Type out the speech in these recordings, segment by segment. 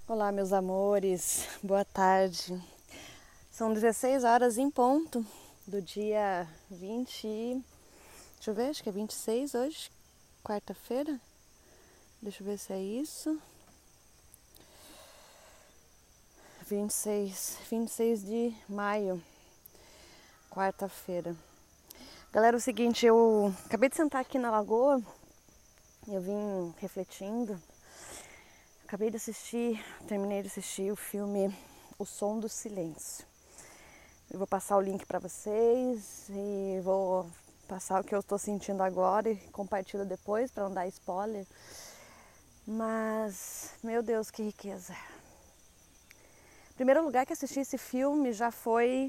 Olá, meus amores, boa tarde. São 16 horas em ponto do dia 20, deixa eu ver, acho que é 26 hoje, quarta-feira. Deixa eu ver se é isso. 26 de maio, quarta-feira. Galera, é o seguinte, eu acabei de sentar aqui na lagoa, eu vim refletindo. Terminei de assistir o filme O Som do Silêncio. Eu vou passar o link para vocês e vou passar o que eu estou sentindo agora e compartilho depois para não dar spoiler. Mas, meu Deus, que riqueza. Em primeiro lugar que assisti esse filme já foi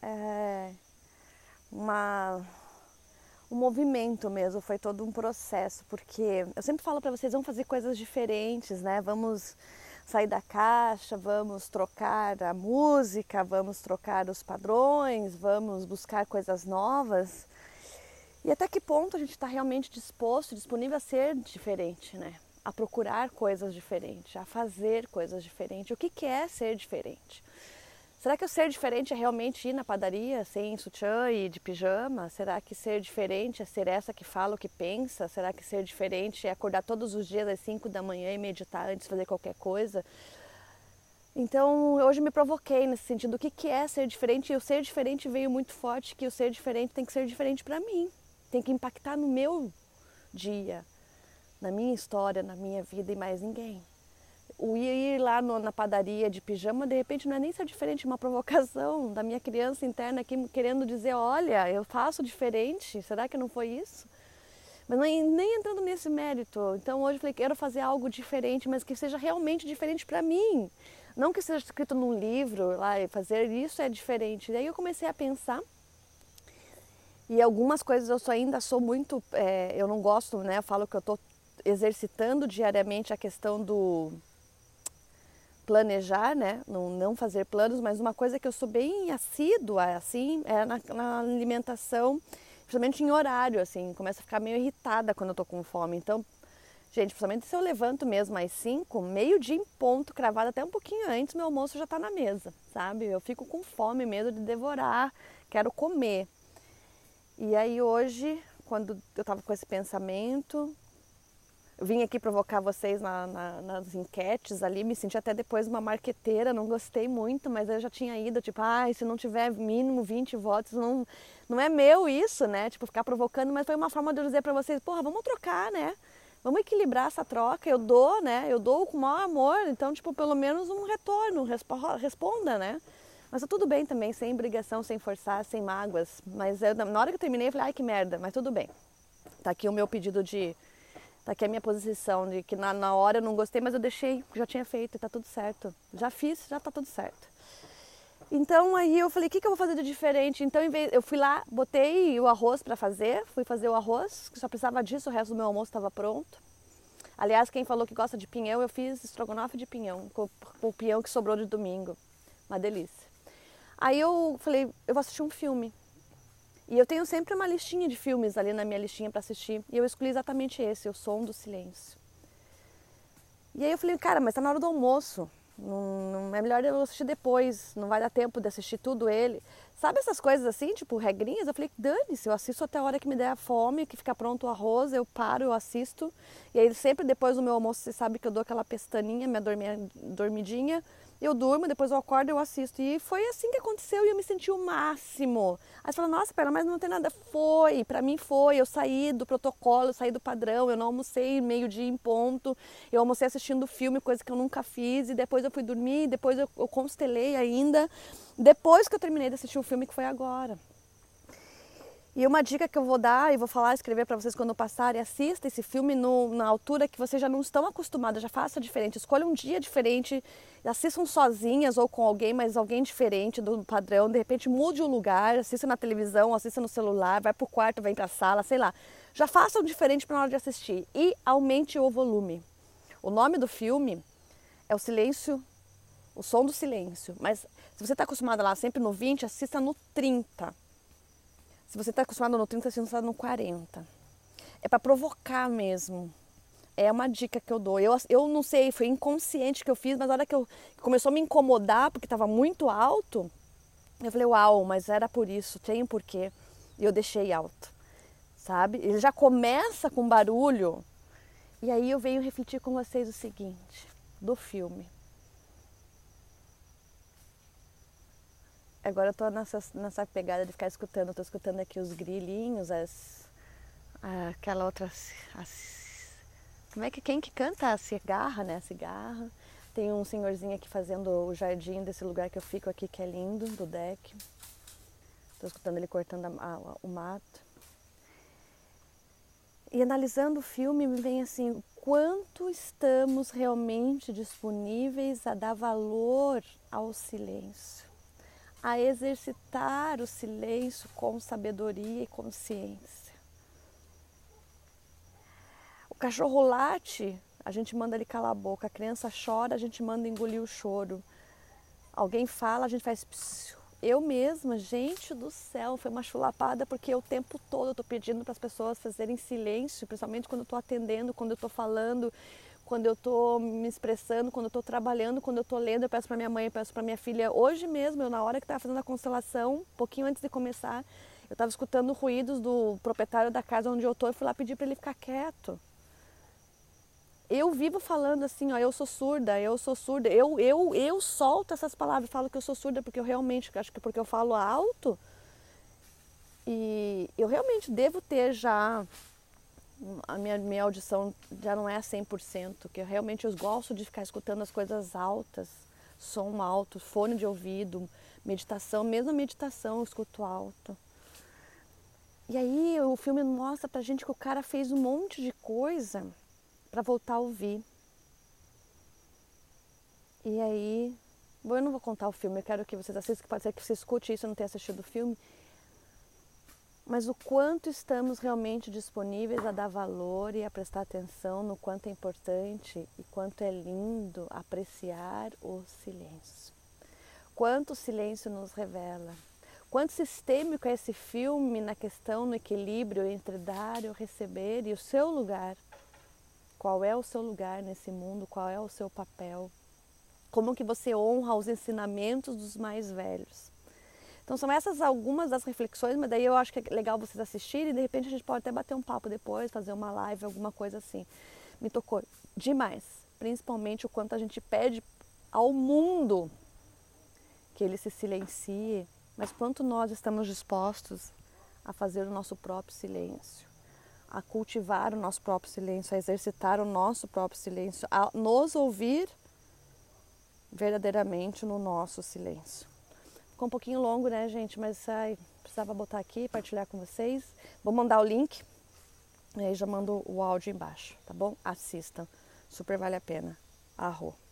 um movimento mesmo, foi todo um processo, porque eu sempre falo para vocês, vamos fazer coisas diferentes, né? Vamos sair da caixa, vamos trocar a música, vamos trocar os padrões, vamos buscar coisas novas. E até que ponto a gente está realmente disponível a ser diferente, né? A procurar coisas diferentes, a fazer coisas diferentes. O que é ser diferente? Será que o ser diferente é realmente ir na padaria sem sutiã e de pijama? Será que ser diferente é ser essa que fala o que pensa? Será que ser diferente é acordar todos os dias às 5 da manhã e meditar antes de fazer qualquer coisa? Então, hoje me provoquei nesse sentido, o que é ser diferente? E o ser diferente veio muito forte, que o ser diferente tem que ser diferente para mim. Tem que impactar no meu dia, na minha história, na minha vida e mais ninguém. O ir lá na padaria de pijama, de repente, não é nem ser diferente, uma provocação da minha criança interna aqui querendo dizer, olha, eu faço diferente, será que não foi isso? Mas nem entrando nesse mérito. Então hoje eu falei, quero fazer algo diferente, mas que seja realmente diferente para mim. Não que seja escrito num livro, lá, fazer isso é diferente. Daí eu comecei a pensar, e algumas coisas eu ainda sou muito, eu não gosto, né? Eu falo que eu estou exercitando diariamente a questão do planejar, né? Não fazer planos, mas uma coisa que eu sou bem assídua, assim, é na alimentação, principalmente em horário, assim, começo a ficar meio irritada quando eu tô com fome. Então, gente, principalmente se eu levanto mesmo às 5, meio-dia em ponto, cravado até um pouquinho antes, meu almoço já tá na mesa, sabe? Eu fico com fome, medo de devorar, quero comer. E aí hoje, quando eu tava com esse pensamento, eu vim aqui provocar vocês nas enquetes ali, me senti até depois uma marqueteira, não gostei muito, mas eu já tinha ido, tipo, se não tiver mínimo 20 votos, não é meu isso, né? Tipo, ficar provocando, mas foi uma forma de eu dizer pra vocês, porra, vamos trocar, né? Vamos equilibrar essa troca, eu dou, né? Eu dou com o maior amor, então, tipo, pelo menos um retorno, responda, né? Mas tá tudo bem também, sem obrigação, sem forçar, sem mágoas. Mas na hora que eu terminei, eu falei, ai que merda, mas tudo bem. Tá aqui o meu pedido Tá aqui a minha posição de que na hora eu não gostei, mas eu deixei, já tinha feito, tá tudo certo. Já fiz, já tá tudo certo. Então aí eu falei, o que eu vou fazer de diferente? Então eu fui lá, botei o arroz para fazer, fui fazer o arroz, que só precisava disso, o resto do meu almoço estava pronto. Aliás, quem falou que gosta de pinhão, eu fiz estrogonofe de pinhão, com o pinhão que sobrou de domingo. Uma delícia. Aí eu falei, eu vou assistir um filme. E eu tenho sempre uma listinha de filmes ali na minha listinha para assistir. E eu escolhi exatamente esse, O Som do Silêncio. E aí eu falei, cara, mas tá na hora do almoço. Não é melhor eu assistir depois, não vai dar tempo de assistir tudo ele. Sabe essas coisas assim, tipo regrinhas? Eu falei, dane-se, eu assisto até a hora que me der a fome, que ficar pronto o arroz, eu paro, eu assisto. E aí sempre depois do meu almoço, você sabe que eu dou aquela pestaninha, minha dormidinha. Eu durmo, depois eu acordo, eu assisto. E foi assim que aconteceu e eu me senti o máximo. Aí você fala, nossa, pera, mas não tem nada. Foi, pra mim foi. Eu saí do protocolo, eu saí do padrão, eu não almocei meio-dia em ponto. Eu almocei assistindo filme, coisa que eu nunca fiz. E depois eu fui dormir, depois eu constelei ainda. Depois que eu terminei de assistir o filme, que foi agora. E uma dica que eu vou dar e vou falar, escrever para vocês quando passarem, assista esse filme na altura que vocês já não estão acostumados, já faça diferente, escolha um dia diferente, assistam sozinhas ou com alguém, mas alguém diferente do padrão, de repente mude o lugar, assista na televisão, assista no celular, vai pro quarto, vem pra sala, sei lá. Já façam diferente para na hora de assistir e aumente o volume. O nome do filme é O Silêncio, O Som do Silêncio, mas se você está acostumado lá sempre no 20, assista no 30. Se você está acostumado no 30, assista no 40. É para provocar mesmo. é uma dica que eu dou. Eu não sei, foi inconsciente que eu fiz, mas na hora que começou a me incomodar, porque estava muito alto, eu falei, uau, mas era por isso, tem um porquê. E eu deixei alto, sabe? Ele já começa com barulho. E aí eu venho refletir com vocês o seguinte, do filme. Agora eu tô nessa pegada de ficar escutando, eu tô escutando aqui os grilinhos, aquela outra... como é que quem que canta? A cigarra, né? A cigarra. Tem um senhorzinho aqui fazendo o jardim desse lugar que eu fico aqui, que é lindo, do deck. Tô escutando ele cortando o mato. E analisando o filme, me vem assim, o quanto estamos realmente disponíveis a dar valor ao silêncio, a exercitar o silêncio com sabedoria e consciência. O cachorro late, a gente manda ele calar a boca. A criança chora, a gente manda engolir o choro. Alguém fala, a gente faz psiu. Eu mesma, gente do céu, foi uma chulapada porque o tempo todo eu estou pedindo para as pessoas fazerem silêncio, principalmente quando eu estou atendendo, quando eu estou falando, quando eu estou me expressando, quando eu estou trabalhando, quando eu estou lendo. Eu peço para minha mãe, eu peço para minha filha. Hoje mesmo, na hora que estava fazendo a constelação, um pouquinho antes de começar, eu estava escutando ruídos do proprietário da casa onde eu estou e fui lá pedir para ele ficar quieto. Eu vivo falando assim, ó, eu sou surda, eu solto essas palavras, falo que eu sou surda porque eu realmente, acho que porque eu falo alto, e eu realmente devo ter já, a minha audição já não é 100%, que eu gosto de ficar escutando as coisas altas, som alto, fone de ouvido, meditação, mesmo a meditação eu escuto alto. E aí o filme mostra pra gente que o cara fez um monte de coisa para voltar a ouvir. E aí, bom, eu não vou contar o filme, eu quero que vocês assistam, que pode ser que você escute isso e não tenha assistido o filme, mas o quanto estamos realmente disponíveis a dar valor e a prestar atenção no quanto é importante e quanto é lindo apreciar o silêncio. Quanto o silêncio nos revela. Quanto sistêmico é esse filme na questão, no equilíbrio entre dar e o receber e o seu lugar. Qual é o seu lugar nesse mundo? Qual é o seu papel? Como que você honra os ensinamentos dos mais velhos? Então são essas algumas das reflexões, mas daí eu acho que é legal vocês assistirem e de repente a gente pode até bater um papo depois, fazer uma live, alguma coisa assim. Me tocou demais, principalmente o quanto a gente pede ao mundo que ele se silencie, mas quanto nós estamos dispostos a fazer o nosso próprio silêncio, a cultivar o nosso próprio silêncio, a exercitar o nosso próprio silêncio, a nos ouvir verdadeiramente no nosso silêncio. Ficou um pouquinho longo, né, gente? Mas precisava botar aqui, partilhar com vocês. Vou mandar o link e aí já mando o áudio embaixo, tá bom? Assistam, super vale a pena. Arro.